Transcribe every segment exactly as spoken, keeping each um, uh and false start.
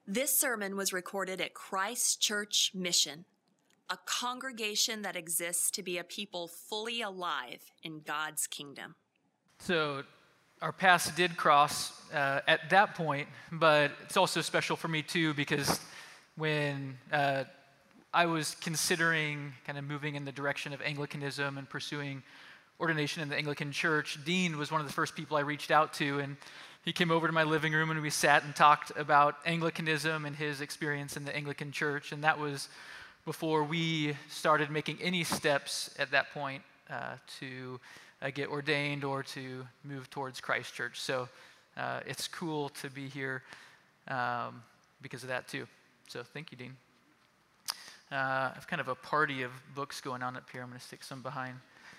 This sermon was recorded at Christ Church Mission, a congregation that exists to be a people fully alive in God's kingdom. So our paths did cross uh, at that point, but it's also special for me too because when uh, I was considering kind of moving in the direction of Anglicanism and pursuing ordination in the Anglican Church, Dean was one of the first people I reached out to, and he came over to my living room and we sat and talked about Anglicanism and his experience in the Anglican Church, and that was before we started making any steps at that point uh, to uh, get ordained or to move towards Christ Church. So uh, it's cool to be here um, because of that too. So thank you, Dean. Uh, I have kind of a party of books going on up here. I'm going to stick some behind.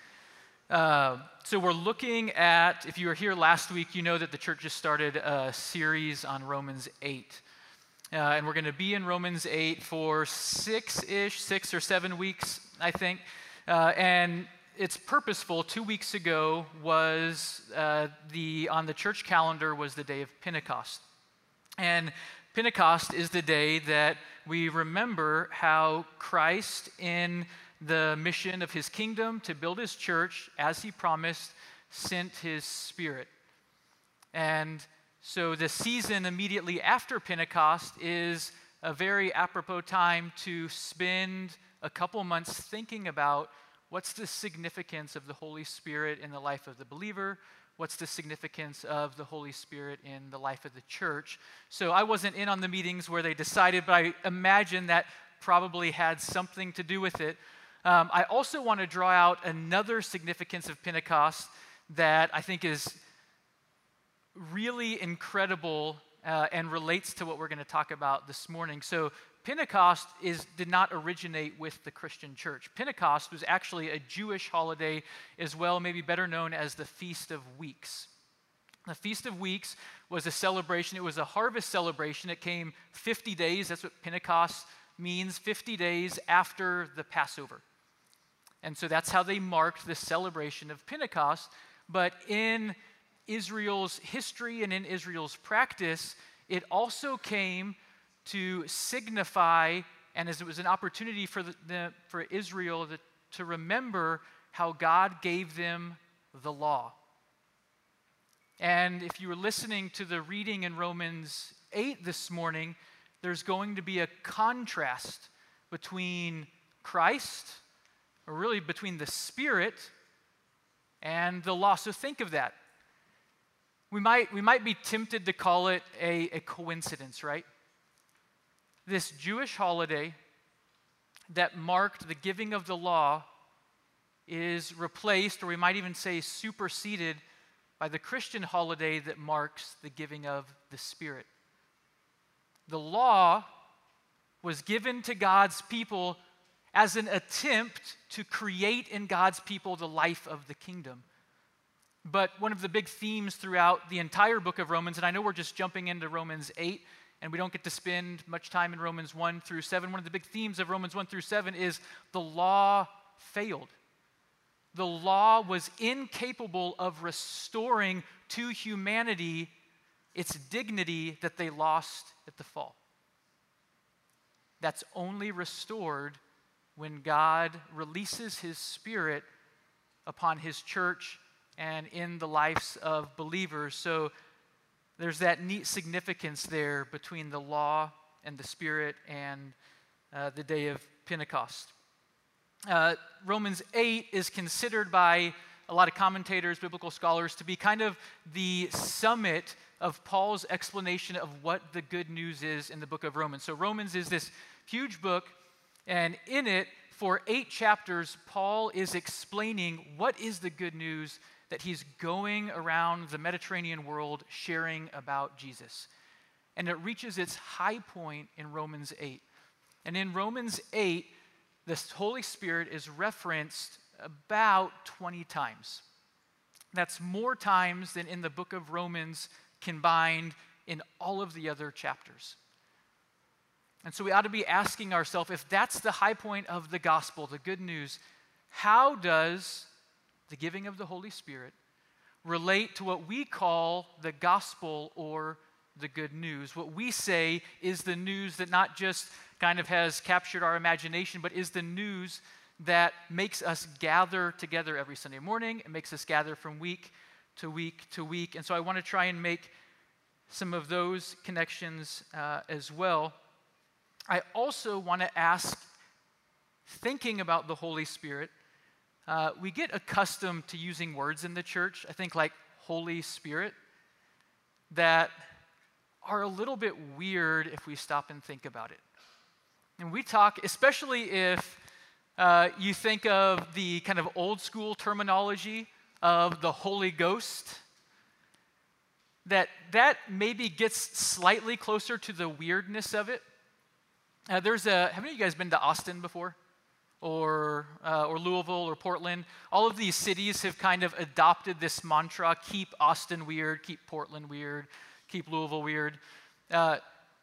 Uh, so we're looking at, if you were here last week, you know that the church just started a series on Romans eight. Uh, and we're going to be in Romans eight for six-ish, six or seven weeks, I think. Uh, and it's purposeful. Two weeks ago was uh, the, on the church calendar was the day of Pentecost. And Pentecost is the day that we remember how Christ, in the mission of his kingdom to build his church, as he promised, sent his Spirit. And so the season immediately after Pentecost is a very apropos time to spend a couple months thinking about what's the significance of the Holy Spirit in the life of the believer, what's the significance of the Holy Spirit in the life of the church. So I wasn't in on the meetings where they decided, but I imagine that probably had something to do with it. Um, I also want to draw out another significance of Pentecost that I think is really incredible uh, and relates to what we're going to talk about this morning. So Pentecost is, did not originate with the Christian church. Pentecost was actually a Jewish holiday as well, maybe better known as the Feast of Weeks. The Feast of Weeks was a celebration. It was a harvest celebration. It came fifty days. That's what Pentecost means, fifty days after the Passover. And so that's how they marked the celebration of Pentecost. But in Israel's history and in Israel's practice, it also came to signify, and as it was an opportunity for, the, the, for Israel to, to remember how God gave them the law. And if you were listening to the reading in Romans eight this morning, there's going to be a contrast between Christ, or really between the Spirit and the law. So think of that. We might, we might be tempted to call it a, a coincidence, right? This Jewish holiday that marked the giving of the law is replaced, or we might even say superseded, by the Christian holiday that marks the giving of the Spirit. The law was given to God's people as an attempt to create in God's people the life of the kingdom. But one of the big themes throughout the entire book of Romans, and I know we're just jumping into Romans eight, and we don't get to spend much time in Romans one through seven. One of the big themes of Romans one through seven is the law failed. The law was incapable of restoring to humanity its dignity that they lost at the fall. That's only restored when God releases his Spirit upon his church and in the lives of believers. So there's that neat significance there between the law and the Spirit and uh, the day of Pentecost. Uh, Romans eight is considered by a lot of commentators, biblical scholars, to be kind of the summit of Paul's explanation of what the good news is in the book of Romans. So Romans is this huge book, and in it, for eight chapters, Paul is explaining what is the good news that he's going around the Mediterranean world sharing about Jesus. And it reaches its high point in Romans eight. And in Romans eight, the Holy Spirit is referenced about twenty times. That's more times than in the book of Romans combined in all of the other chapters. And so we ought to be asking ourselves, if that's the high point of the gospel, the good news, how does the giving of the Holy Spirit relate to what we call the gospel or the good news. What we say is the news that not just kind of has captured our imagination, but is the news that makes us gather together every Sunday morning. It makes us gather from week to week to week. And so I want to try and make some of those connections uh, as well. I also want to ask, thinking about the Holy Spirit, uh, we get accustomed to using words in the church, I think like Holy Spirit, that are a little bit weird if we stop and think about it. And we talk, especially if uh, you think of the kind of old school terminology of the Holy Ghost, that that maybe gets slightly closer to the weirdness of it. Uh, there's a, have any of you guys been to Austin before? Or, uh, or Louisville or Portland? All of these cities have kind of adopted this mantra, keep Austin weird, keep Portland weird, keep Louisville weird. Uh,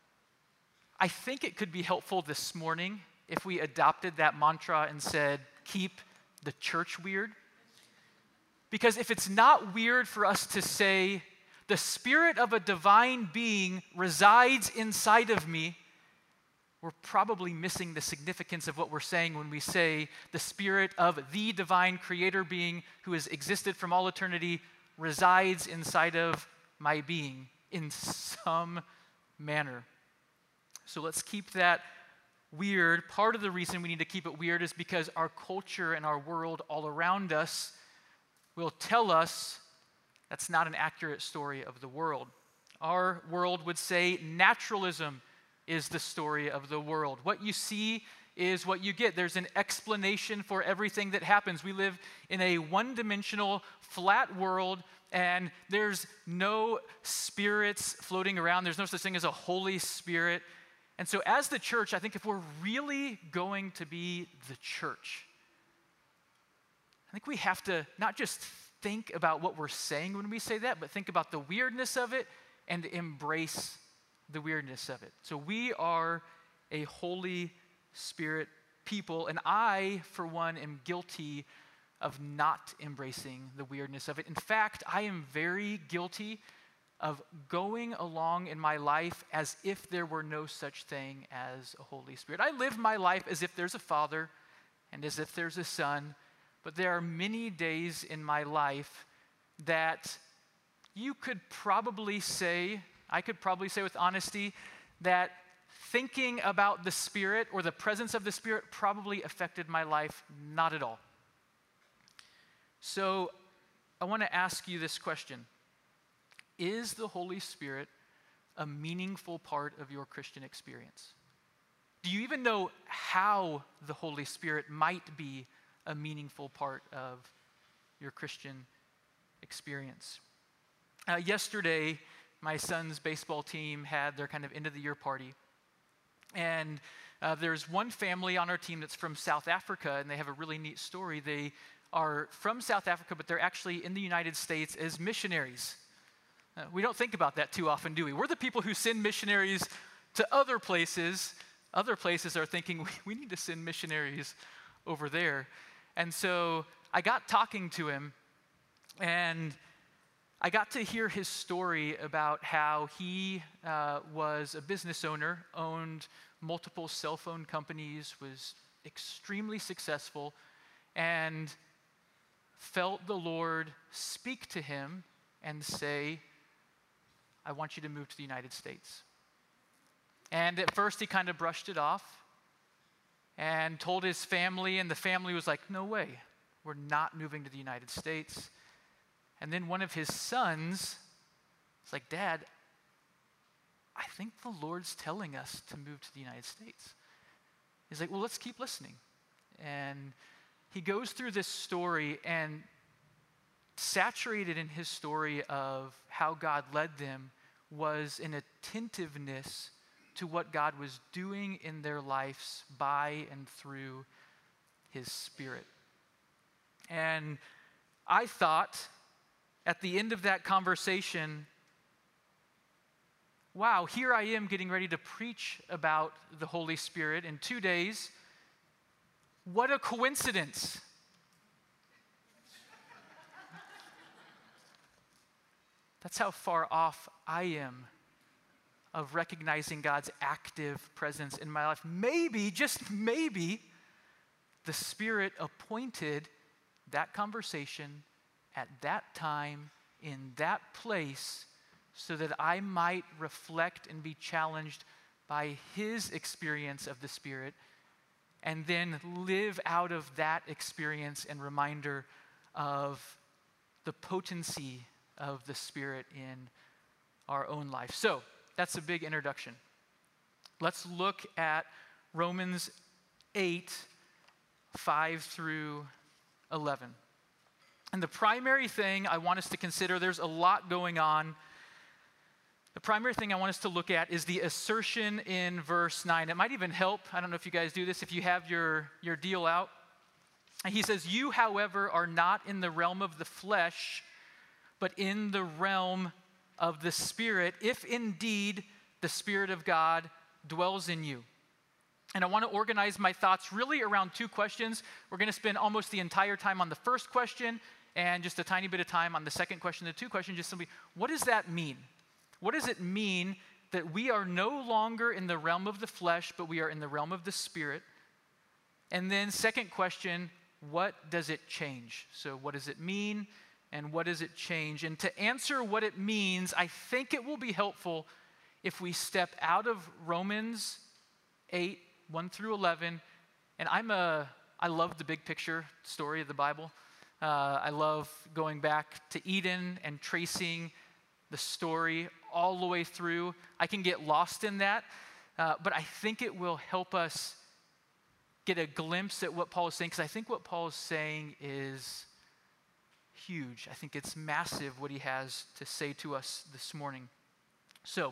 I think it could be helpful this morning if we adopted that mantra and said, keep the church weird. Because if it's not weird for us to say, the spirit of a divine being resides inside of me, we're probably missing the significance of what we're saying when we say the spirit of the divine creator being who has existed from all eternity resides inside of my being in some manner. So let's keep that weird. Part of the reason we need to keep it weird is because our culture and our world all around us will tell us that's not an accurate story of the world. Our world would say naturalism is the story of the world. What you see is what you get. There's an explanation for everything that happens. We live in a one-dimensional, flat world, and there's no spirits floating around. There's no such thing as a Holy Spirit. And so as the church, I think if we're really going to be the church, I think we have to not just think about what we're saying when we say that, but think about the weirdness of it and embrace the weirdness of it. So we are a Holy Spirit people, and I, for one, am guilty of not embracing the weirdness of it. In fact, I am very guilty of going along in my life as if there were no such thing as a Holy Spirit. I live my life as if there's a Father and as if there's a Son, but there are many days in my life that you could probably say, I could probably say with honesty, that thinking about the Spirit or the presence of the Spirit probably affected my life not at all. So I want to ask you this question. Is the Holy Spirit a meaningful part of your Christian experience? Do you even know how the Holy Spirit might be a meaningful part of your Christian experience? Uh, yesterday, my son's baseball team had their kind of end of the year party. And uh, there's one family on our team that's from South Africa, and they have a really neat story. They are from South Africa, but they're actually in the United States as missionaries. Uh, we don't think about that too often, do we? We're the people who send missionaries to other places. Other places are thinking, we, we need to send missionaries over there. And so I got talking to him, and I got to hear his story about how he uh, was a business owner, owned multiple cell phone companies, was extremely successful, and felt the Lord speak to him and say, I want you to move to the United States. And at first he kind of brushed it off and told his family, and the family was like, no way, we're not moving to the United States. And then one of his sons was like, Dad, I think the Lord's telling us to move to the United States. He's like, well, let's keep listening. And he goes through this story, and saturated in his story of how God led them was an attentiveness to what God was doing in their lives by and through his Spirit. And I thought, at the end of that conversation, wow, here I am getting ready to preach about the Holy Spirit in two days. What a coincidence. That's how far off I am of recognizing God's active presence in my life. Maybe, just maybe, the Spirit appointed that conversation at that time, in that place, so that I might reflect and be challenged by His experience of the Spirit, and then live out of that experience and reminder of the potency of the Spirit in our own life. So, that's a big introduction. Let's look at Romans eight, five through eleven. And the primary thing I want us to consider, there's a lot going on. The primary thing I want us to look at is the assertion in verse nine. It might even help, I don't know if you guys do this, if you have your, your deal out. And he says, "You, however, are not in the realm of the flesh, but in the realm of the Spirit, if indeed the Spirit of God dwells in you." And I want to organize my thoughts really around two questions. We're going to spend almost the entire time on the first question and just a tiny bit of time on the second question. The two questions, just simply, what does that mean? What does it mean that we are no longer in the realm of the flesh, but we are in the realm of the Spirit? And then second question, what does it change? So what does it mean? And what does it change? And to answer what it means, I think it will be helpful if we step out of Romans eight, one through eleven. And I'm a, I love the big picture story of the Bible. Uh, I love going back to Eden and tracing the story all the way through. I can get lost in that, uh, but I think it will help us get a glimpse at what Paul is saying, because I think what Paul is saying is huge. I think it's massive what he has to say to us this morning. So,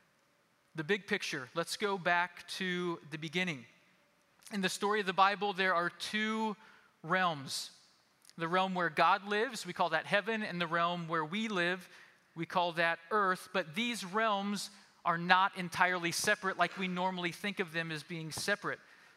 the big picture. Let's go back to the beginning. In the story of the Bible, there are two realms. The realm where God lives, we call that heaven, and the realm where we live, we call that earth. But these realms are not entirely separate like we normally think of them as being separate.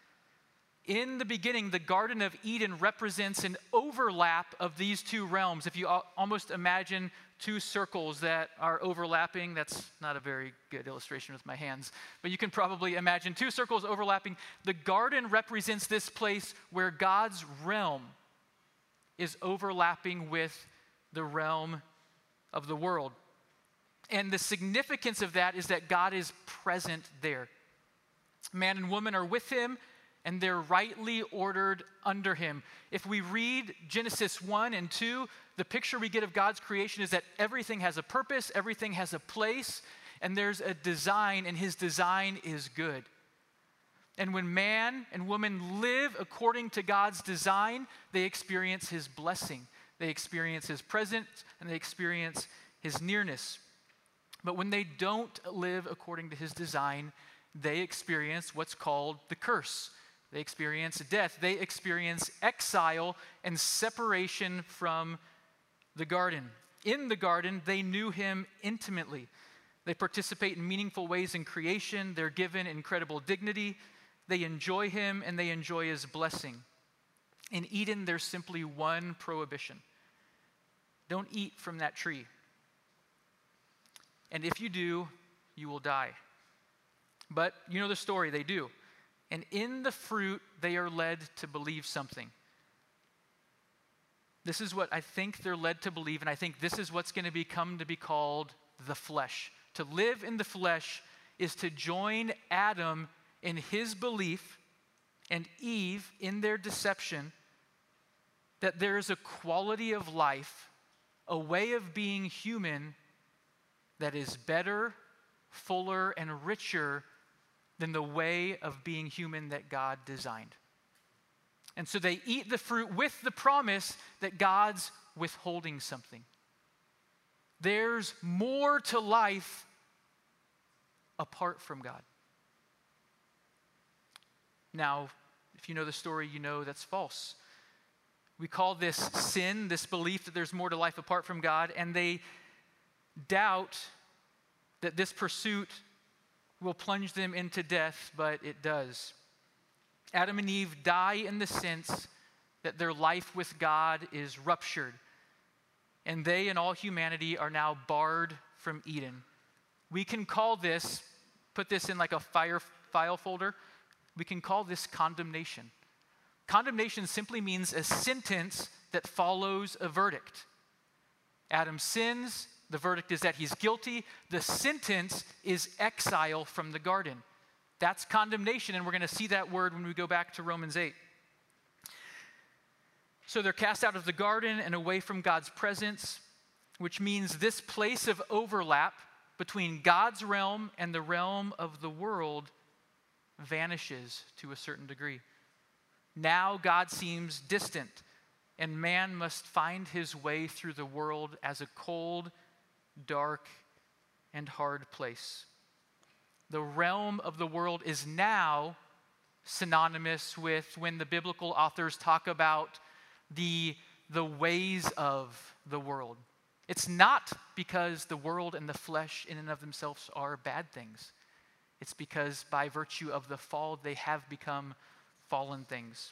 In the beginning, the Garden of Eden represents an overlap of these two realms. If you almost imagine two circles that are overlapping, that's not a very good illustration with my hands, but you can probably imagine two circles overlapping. The garden represents this place where God's realm is overlapping with the realm of the world. And the significance of that is that God is present there. Man and woman are with Him, and they're rightly ordered under Him. If we read Genesis one and two, the picture we get of God's creation is that everything has a purpose, everything has a place, and there's a design, and His design is good. And when man and woman live according to God's design, they experience His blessing. They experience His presence, and they experience His nearness. But when they don't live according to His design, they experience what's called the curse. They experience death. They experience exile and separation from the garden. In the garden, they knew Him intimately. They participate in meaningful ways in creation. They're given incredible dignity. They enjoy Him, and they enjoy His blessing. In Eden, there's simply one prohibition. Don't eat from that tree. And if you do, you will die. But you know the story, they do. And in the fruit, they are led to believe something. This is what I think they're led to believe, and I think this is what's going to become to be called the flesh. To live in the flesh is to join Adam in his belief and Eve in their deception that there is a quality of life, a way of being human that is better, fuller, and richer than the way of being human that God designed. And so they eat the fruit with the promise that God's withholding something. There's more to life apart from God. Now, if you know the story, you know that's false. We call this sin, this belief that there's more to life apart from God, and they doubt that this pursuit will plunge them into death, but it does. Adam and Eve die in the sense that their life with God is ruptured, and they and all humanity are now barred from Eden. We can call this, put this in like a fire file folder, we can call this condemnation. Condemnation simply means a sentence that follows a verdict. Adam sins, the verdict is that he's guilty, the sentence is exile from the garden. That's condemnation, and we're going to see that word when we go back to Romans eight. So they're cast out of the garden and away from God's presence, which means this place of overlap between God's realm and the realm of the world vanishes to a certain degree. Now God seems distant, and man must find his way through the world as a cold, dark, and hard place. The realm of the world is now synonymous with when the biblical authors talk about the, the ways of the world. It's not because the world and the flesh in and of themselves are bad things. It's because by virtue of the fall, they have become fallen things.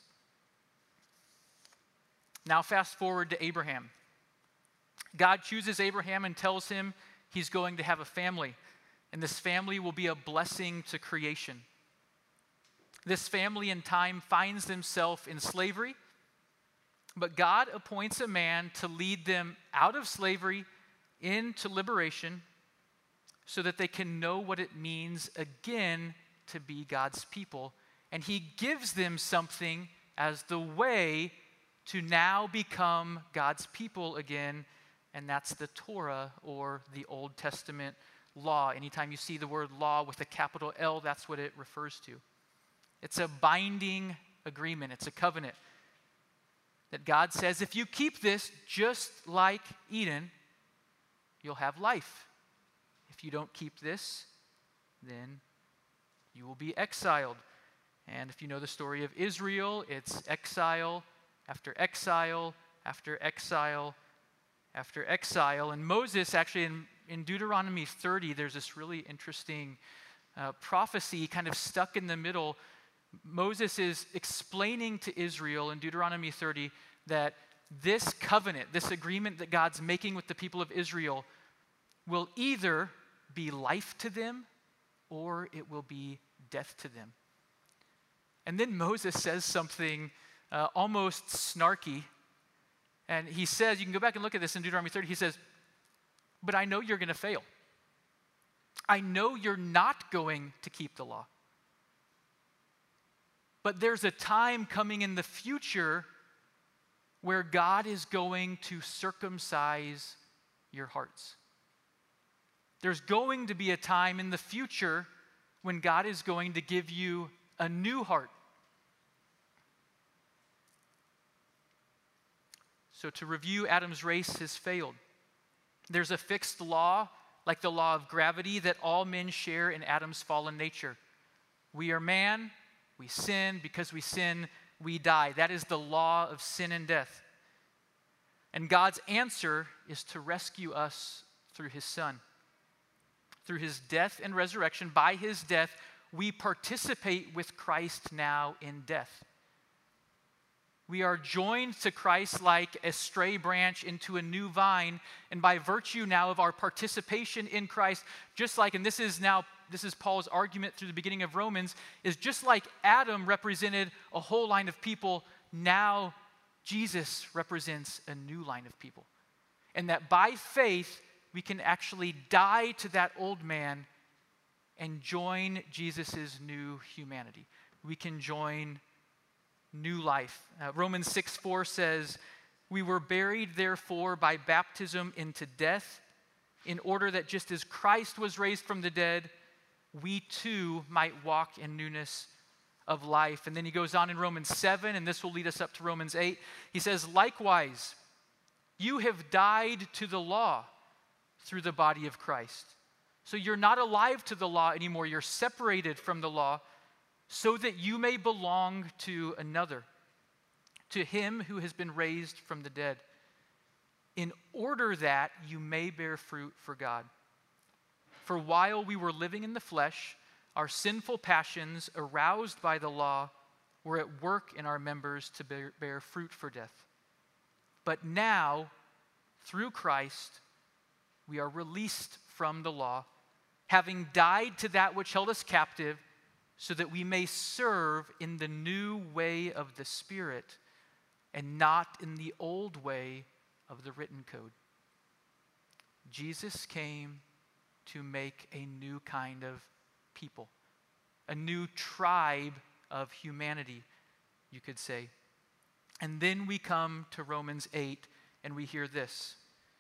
Now fast forward to Abraham. God chooses Abraham and tells him he's going to have a family, and this family will be a blessing to creation. This family in time finds themselves in slavery, but God appoints a man to lead them out of slavery into liberation so that they can know what it means again to be God's people. And he gives them something as the way to now become God's people again, and that's the Torah, or the Old Testament law. Anytime you see the word law with a capital L, that's what it refers to. It's a binding agreement. It's a covenant that God says, if you keep this just like Eden, you'll have life. If you don't keep this, then you will be exiled. And if you know the story of Israel, it's exile after exile after exile after exile. And Moses, actually, in, in Deuteronomy thirty, there's this really interesting uh, prophecy kind of stuck in the middle. Moses is explaining to Israel in Deuteronomy thirty that this covenant, this agreement that God's making with the people of Israel, will either be life to them or it will be death to them. And then Moses says something uh, almost snarky. And he says, you can go back and look at this in Deuteronomy thirty, he says, but I know you're going to fail. I know you're not going to keep the law. But there's a time coming in the future where God is going to circumcise your hearts. There's going to be a time in the future when God is going to give you a new heart. So to review, Adam's race has failed. There's a fixed law, like the law of gravity, that all men share in Adam's fallen nature. We are man, we sin. Because we sin, we die. That is the law of sin and death. And God's answer is to rescue us through his Son. Through his death and resurrection, by his death, we participate with Christ now in death. We are joined to Christ like a stray branch into a new vine, and by virtue now of our participation in Christ, just like, and this is now, this is Paul's argument through the beginning of Romans, is just like Adam represented a whole line of people, now Jesus represents a new line of people. And that by faith, we can actually die to that old man and join Jesus' new humanity. We can join new life. Uh, Romans six four says, we were buried therefore by baptism into death, in order that just as Christ was raised from the dead, we too might walk in newness of life. And then he goes on in Romans seven, and this will lead us up to Romans eight. He says, likewise, you have died to the law through the body of Christ. So you're not alive to the law anymore. You're separated from the law so that you may belong to another, to him who has been raised from the dead, in order that you may bear fruit for God. For while we were living in the flesh, our sinful passions, aroused by the law, were at work in our members to bear, bear fruit for death. But now, through Christ, we are released from the law, having died to that which held us captive, so that we may serve in the new way of the Spirit and not in the old way of the written code. Jesus came to make a new kind of people, a new tribe of humanity, you could say. And then we come to Romans eight and we hear this.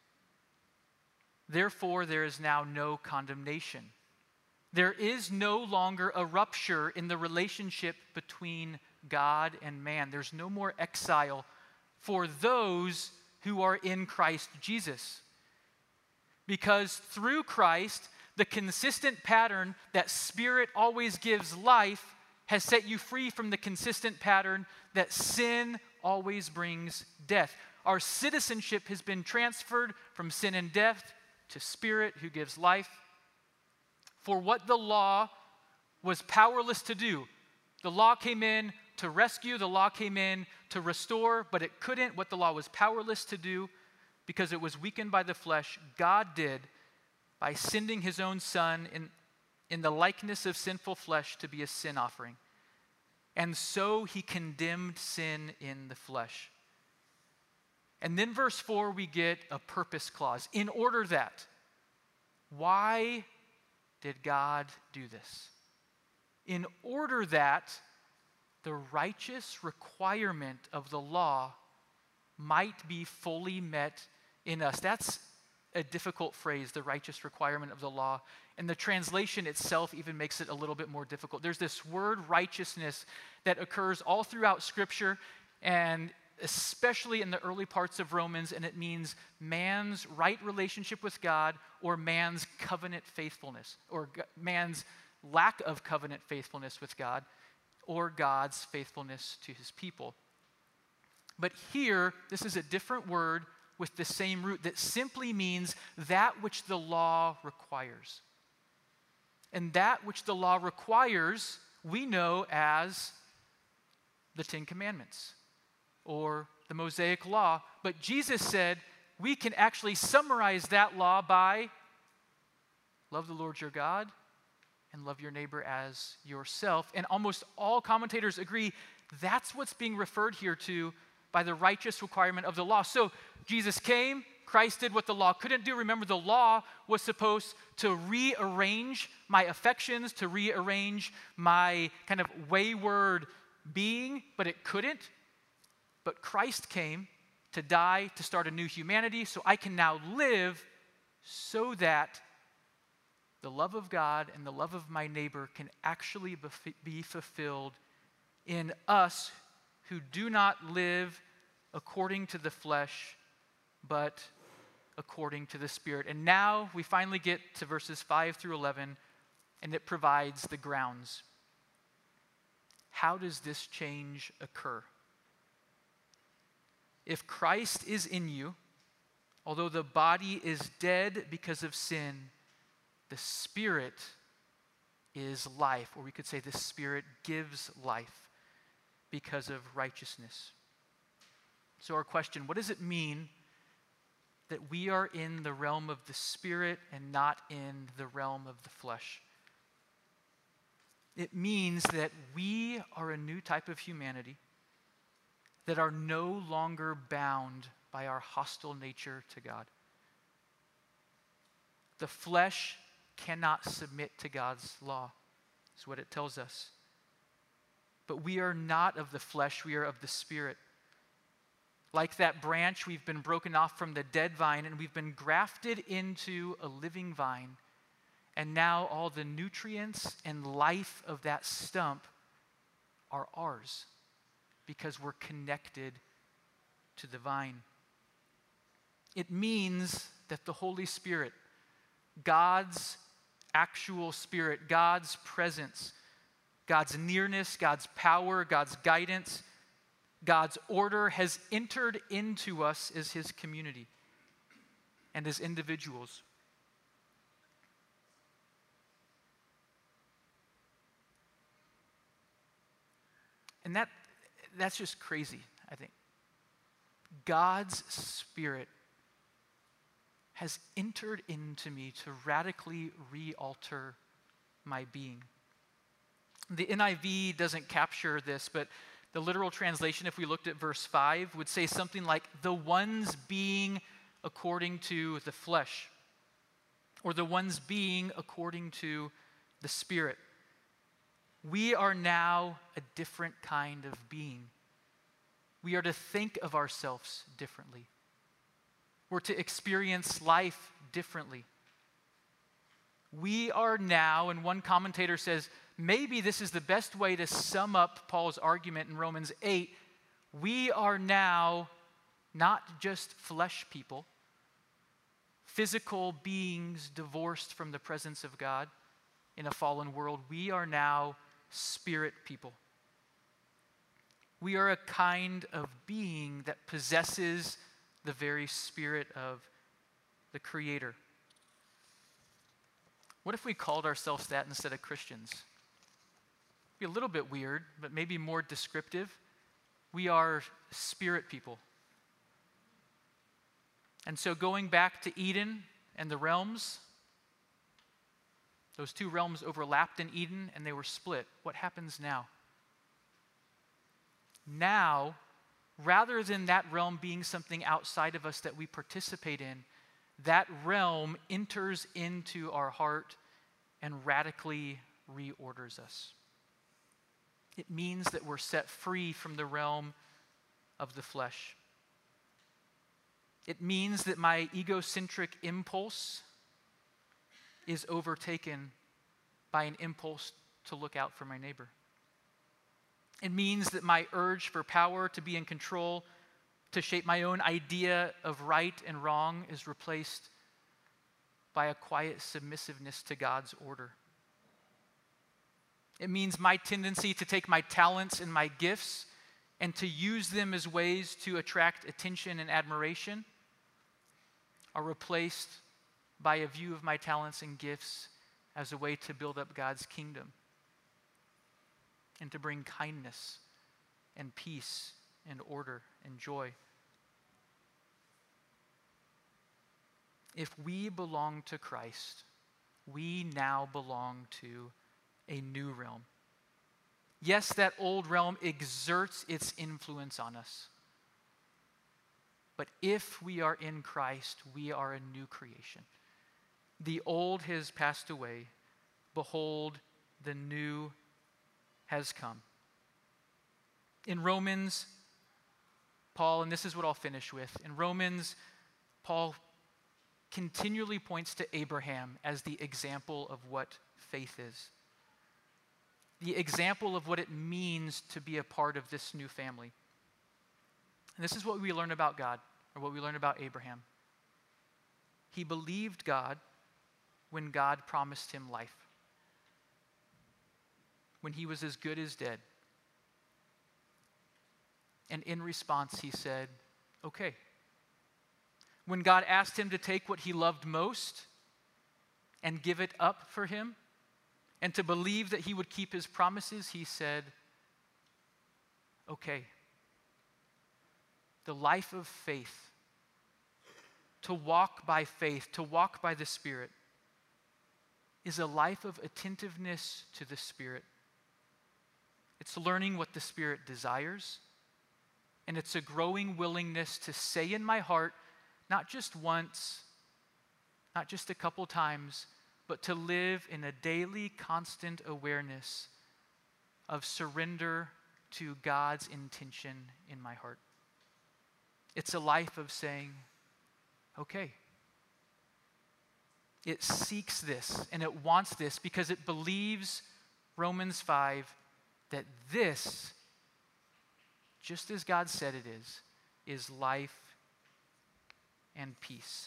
Therefore, there is now no condemnation. There is no longer a rupture in the relationship between God and man. There's no more exile for those who are in Christ Jesus. Because through Christ, the consistent pattern that Spirit always gives life has set you free from the consistent pattern that sin always brings death. Our citizenship has been transferred from sin and death to Spirit who gives life. For what the law was powerless to do, the law came in to rescue, the law came in to restore, but it couldn't. What the law was powerless to do, because it was weakened by the flesh, God did by sending his own Son in, in the likeness of sinful flesh to be a sin offering. And so he condemned sin in the flesh. And then verse four, we get a purpose clause. In order that, why did God do this? In order that the righteous requirement of the law might be fully met in us. That's a difficult phrase, the righteous requirement of the law. And the translation itself even makes it a little bit more difficult. There's this word righteousness that occurs all throughout Scripture, and especially in the early parts of Romans, and it means man's right relationship with God or man's covenant faithfulness, or g- man's lack of covenant faithfulness with God, or God's faithfulness to his people. But here, this is a different word with the same root that simply means that which the law requires. And that which the law requires, we know as the Ten Commandments or the Mosaic Law. But Jesus said we can actually summarize that law by love the Lord your God and love your neighbor as yourself. And almost all commentators agree that's what's being referred here to by the righteous requirement of the law. So Jesus came, Christ did what the law couldn't do. Remember, the law was supposed to rearrange my affections, to rearrange my kind of wayward being, but it couldn't. But Christ came to die, to start a new humanity, so I can now live so that the love of God and the love of my neighbor can actually be fulfilled in us who do not live according to the flesh, but according to the Spirit. And now we finally get to verses five through eleven, and it provides the grounds. How does this change occur? If Christ is in you, although the body is dead because of sin, the Spirit is life, or we could say the Spirit gives life because of righteousness. So our question, what does it mean that we are in the realm of the Spirit and not in the realm of the flesh? It means that we are a new type of humanity that are no longer bound by our hostile nature to God. The flesh cannot submit to God's law, is what it tells us. But we are not of the flesh, we are of the Spirit. Like that branch, we've been broken off from the dead vine and we've been grafted into a living vine. And now all the nutrients and life of that stump are ours because we're connected to the vine. It means that the Holy Spirit, God's actual Spirit, God's presence, God's nearness, God's power, God's guidance, God's order has entered into us as his community and as individuals. And that that's just crazy, I think. God's Spirit has entered into me to radically re-alter my being. The N I V doesn't capture this, but the literal translation, if we looked at verse five, would say something like, the ones being according to the flesh, or the ones being according to the Spirit. We are now a different kind of being. We are to think of ourselves differently. We're to experience life differently. We are now, and one commentator says, maybe this is the best way to sum up Paul's argument in Romans eight. We are now not just flesh people, physical beings divorced from the presence of God in a fallen world. We are now spirit people. We are a kind of being that possesses the very spirit of the Creator. What if we called ourselves that instead of Christians? It'd be a little bit weird, but maybe more descriptive. We are spirit people. And so going back to Eden and the realms, those two realms overlapped in Eden and they were split. What happens now? Now, rather than that realm being something outside of us that we participate in, that realm enters into our heart and radically reorders us. It means that we're set free from the realm of the flesh. It means that my egocentric impulse is overtaken by an impulse to look out for my neighbor. It means that my urge for power, to be in control, to shape my own idea of right and wrong is replaced by a quiet submissiveness to God's order. It means my tendency to take my talents and my gifts and to use them as ways to attract attention and admiration are replaced by a view of my talents and gifts as a way to build up God's kingdom and to bring kindness and peace and order and joy. If we belong to Christ, we now belong to a new realm. Yes, that old realm exerts its influence on us. But if we are in Christ, we are a new creation. The old has passed away. Behold, the new has come. In Romans, Paul, and this is what I'll finish with. In Romans, Paul continually points to Abraham as the example of what faith is. The example of what it means to be a part of this new family. And this is what we learn about God, or what we learn about Abraham. He believed God when God promised him life, when he was as good as dead. And in response, he said, okay. When God asked him to take what he loved most and give it up for him, and to believe that he would keep his promises, he said, okay. The life of faith, to walk by faith, to walk by the Spirit, is a life of attentiveness to the Spirit. It's learning what the Spirit desires, and it's a growing willingness to say in my heart, not just once, not just a couple times, but to live in a daily, constant awareness of surrender to God's intention in my heart. It's a life of saying, okay. It seeks this and it wants this because it believes, Romans five, that this, just as God said it is, is life and peace.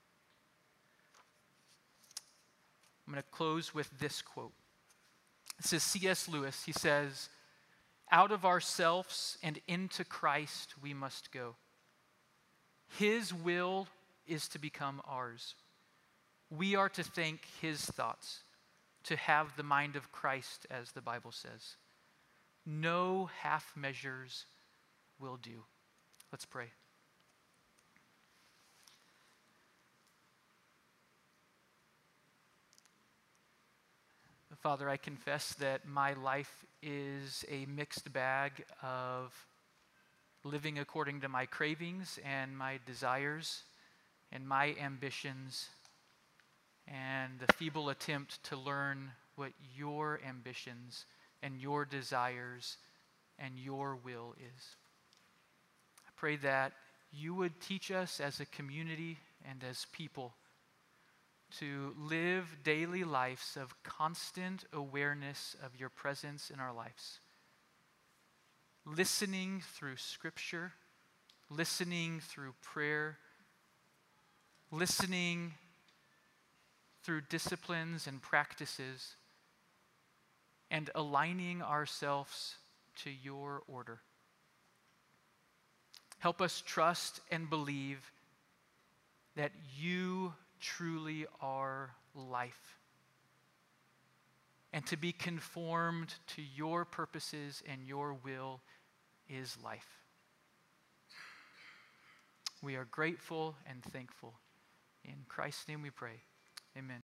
I'm going to close with this quote. This is C S Lewis. He says, out of ourselves and into Christ we must go. His will is to become ours. We are to think his thoughts, to have the mind of Christ, as the Bible says. No half measures will do. Let's pray. Father, I confess that my life is a mixed bag of living according to my cravings and my desires and my ambitions, and the feeble attempt to learn what your ambitions and your desires and your will is. I pray that you would teach us as a community and as people to live daily lives of constant awareness of your presence in our lives. Listening through Scripture, listening through prayer, listening through disciplines and practices, and aligning ourselves to your order. Help us trust and believe that you truly are life, and to be conformed to your purposes and your will is life. We are grateful and thankful. In Christ's name we pray. Amen.